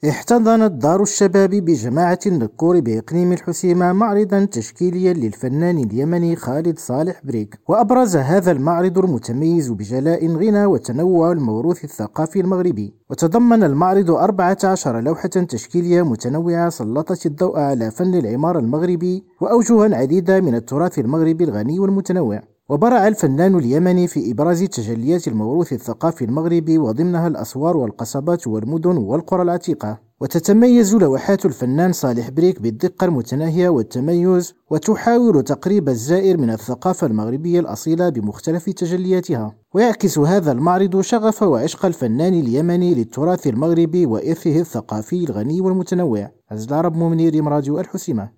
احتضنت دار الشباب بجماعة النكور بإقليم الحسيمة معرضا تشكيليا للفنان اليمني خالد صالح بريك. وأبرز هذا المعرض المتميز بجلاء غنى وتنوع الموروث الثقافي المغربي. وتضمن المعرض 14 لوحة تشكيلية متنوعة سلطت الضوء على فن العمارة المغربي وأوجها عديدة من التراث المغربي الغني والمتنوع. وبرع الفنان اليمني في إبراز تجليات الموروث الثقافي المغربي وضمنها الأسوار والقصبات والمدن والقرى العتيقة. وتتميز لوحات الفنان صالح بريك بالدقة المتناهية والتميز، وتحاول تقريب الزائر من الثقافة المغربية الأصيلة بمختلف تجلياتها. ويعكس هذا المعرض شغف وعشق الفنان اليمني للتراث المغربي وإرثه الثقافي الغني والمتنوع. عزل عرب منير، راديو الحسيمة.